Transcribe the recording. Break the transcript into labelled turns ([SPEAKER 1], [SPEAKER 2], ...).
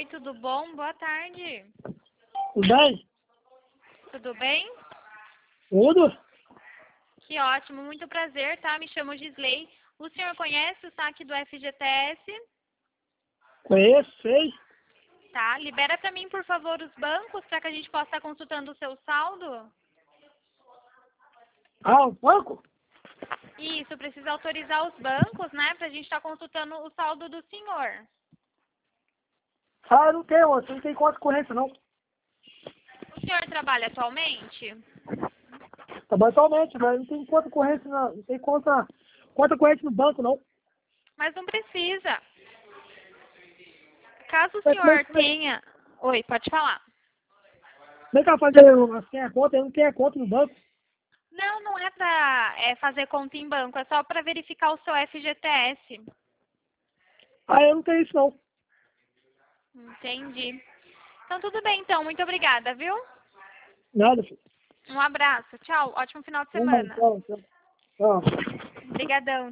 [SPEAKER 1] Oi, tudo bom? Boa tarde.
[SPEAKER 2] Tudo bem?
[SPEAKER 1] Tudo bem?
[SPEAKER 2] Tudo?
[SPEAKER 1] Que ótimo, muito prazer, tá? Me chamo Gisley. O senhor conhece o saque do FGTS?
[SPEAKER 2] Conheço, sei.
[SPEAKER 1] Tá, libera para mim, por favor, os bancos para que a gente possa estar consultando o seu saldo.
[SPEAKER 2] Ah, o banco?
[SPEAKER 1] Isso, precisa autorizar os bancos, né, para a gente estar consultando o saldo do senhor.
[SPEAKER 2] Ah, não tem, você não tem conta corrente, não.
[SPEAKER 1] O senhor trabalha atualmente?
[SPEAKER 2] Tá bom, atualmente, mas não tem conta corrente, não. Não tem conta corrente no banco, não.
[SPEAKER 1] Mas não precisa. Caso o
[SPEAKER 2] Como é,
[SPEAKER 1] senhor tenha... Oi, pode falar.
[SPEAKER 2] como é que vai fazer assim, a conta? Eu não tenho a conta no banco.
[SPEAKER 1] Não, não é para fazer conta em banco, é só para verificar o seu FGTS.
[SPEAKER 2] Ah, eu não tenho isso, não.
[SPEAKER 1] Entendi. Então, tudo bem, então. Muito obrigada, viu?
[SPEAKER 2] Nada, filho.
[SPEAKER 1] Um abraço. Tchau. Ótimo final de
[SPEAKER 2] Não,
[SPEAKER 1] semana.
[SPEAKER 2] tchau, tchau. Tchau.
[SPEAKER 1] Obrigadão.